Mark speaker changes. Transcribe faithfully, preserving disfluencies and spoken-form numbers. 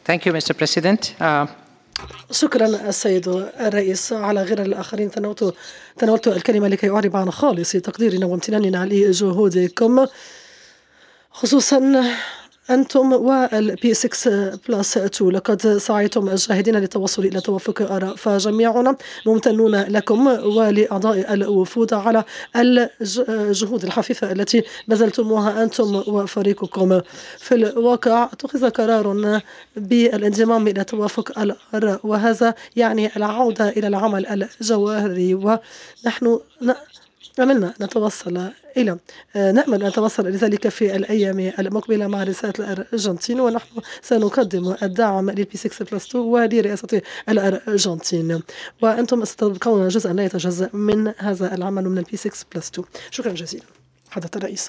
Speaker 1: Thank you, Mister President. Uh,
Speaker 2: شكرا السيد الرئيس. على غير الآخرين تناولت تناولت الكلمة لكي أعرب عن خالص تقديرنا وامتناننا لجهودكم، خصوصا أنتم والبي ستة بلس اثنين. لقد سعيتم جاهدين للتوصل إلى توافق آراء، فجميعنا ممتنون لكم ولأعضاء الوفود على الجهود الحثيثة التي بذلتموها أنتم وفريقكم. في الواقع اتخذ قرار بالانضمام إلى توافق الآراء، وهذا يعني العودة إلى العمل الجوهري، ونحن عملنا نتوصل إلى نأمل أن نتوصل إلى ذلك في الأيام المقبلة مع رئاسة الأرجنتين، ونحن سنقدم الدعم للبي ستة بلس اثنين ولرئاسة الأرجنتين، وأنتم ستبقون جزءا لا يتجزأ من هذا العمل من البي ستة بلس اثنين. شكرا جزيلا حضرة الرئيس.